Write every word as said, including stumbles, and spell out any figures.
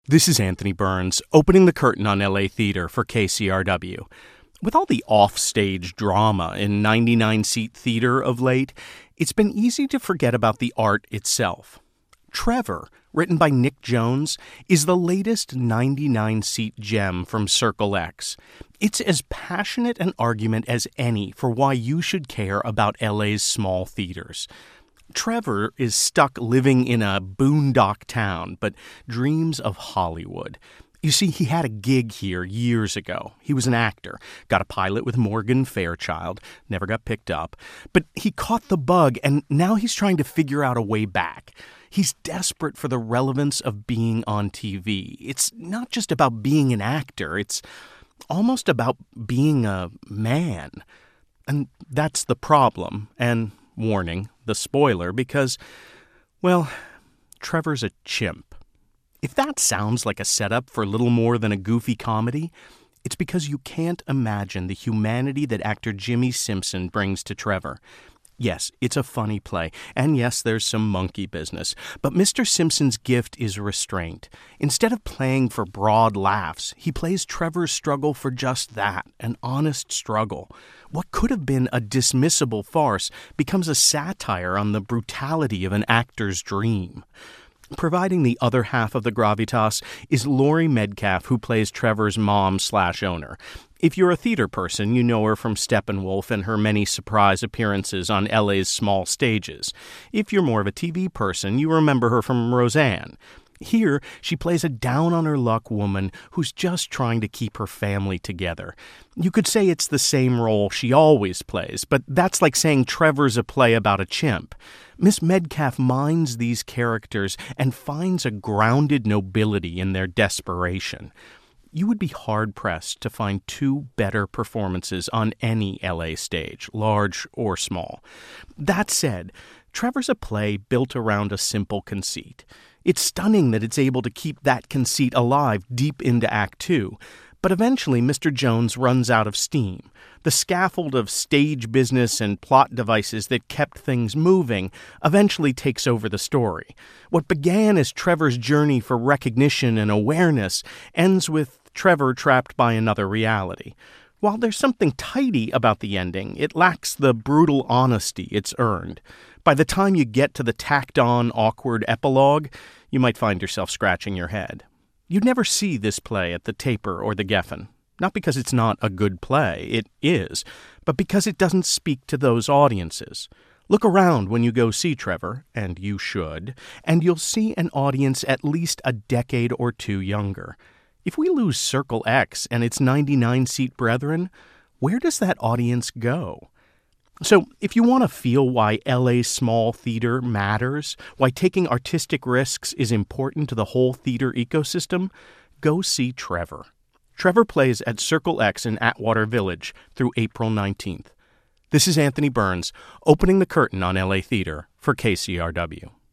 This is Anthony Burns, opening the curtain on L A theater for K C R W. With all the off-stage drama in ninety-nine seat theater of late, it's been easy to forget about the art itself. Trevor, written by Nick Jones, is the latest ninety-nine seat gem from Circle X. It's as passionate an argument as any for why you should care about L A's small theaters. Trevor is stuck living in a boondock town, but dreams of Hollywood. You see, he had a gig here years ago. He was an actor, got a pilot with Morgan Fairchild, never got picked up. But he caught the bug, and now he's trying to figure out a way back. He's desperate for the relevance of being on T V. It's not just about being an actor. It's almost about being a man. And that's the problem. And, warning, the spoiler, because, well, Trevor's a chimp. If that sounds like a setup for little more than a goofy comedy, it's because you can't imagine the humanity that actor Jimmy Simpson brings to Trevor. Yes, it's a funny play, and yes, there's some monkey business, but Mister Simpson's gift is restraint. Instead of playing for broad laughs, he plays Trevor's struggle for just that, an honest struggle. What could have been a dismissible farce becomes a satire on the brutality of an actor's dream. Providing the other half of the gravitas is Laurie Metcalf, who plays Trevor's mom slash owner. If you're a theater person, you know her from Steppenwolf and her many surprise appearances on L A's small stages. If you're more of a T V person, you remember her from Roseanne. Here, she plays a down-on-her-luck woman who's just trying to keep her family together. You could say it's the same role she always plays, but that's like saying Trevor's a play about a chimp. Miss Metcalf minds these characters and finds a grounded nobility in their desperation. You would be hard-pressed to find two better performances on any L A stage, large or small. That said, Trevor's a play built around a simple conceit. It's stunning that it's able to keep that conceit alive deep into Act Two, but eventually Mister Jones runs out of steam. The scaffold of stage business and plot devices that kept things moving eventually takes over the story. What began as Trevor's journey for recognition and awareness ends with Trevor trapped by another reality. While there's something tidy about the ending, it lacks the brutal honesty it's earned. By the time you get to the tacked-on, awkward epilogue, you might find yourself scratching your head. You'd never see this play at the Taper or the Geffen. Not because it's not a good play, it is, but because it doesn't speak to those audiences. Look around when you go see Trevor, and you should, and you'll see an audience at least a decade or two younger. If we lose Circle X and its ninety-nine seat brethren, where does that audience go? So, if you want to feel why L A's small theater matters, why taking artistic risks is important to the whole theater ecosystem, go see Trevor. Trevor plays at Circle X in Atwater Village through April nineteenth. This is Anthony Burns, opening the curtain on L A theater for K C R W.